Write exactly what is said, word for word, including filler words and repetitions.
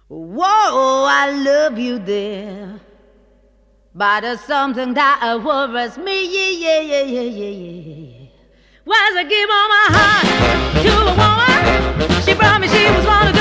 Whoa, I love you there. But there's something that worries me, yeah, yeah, yeah, yeah, yeah, yeah. Was I give all my heart to a woman? She promised she was one of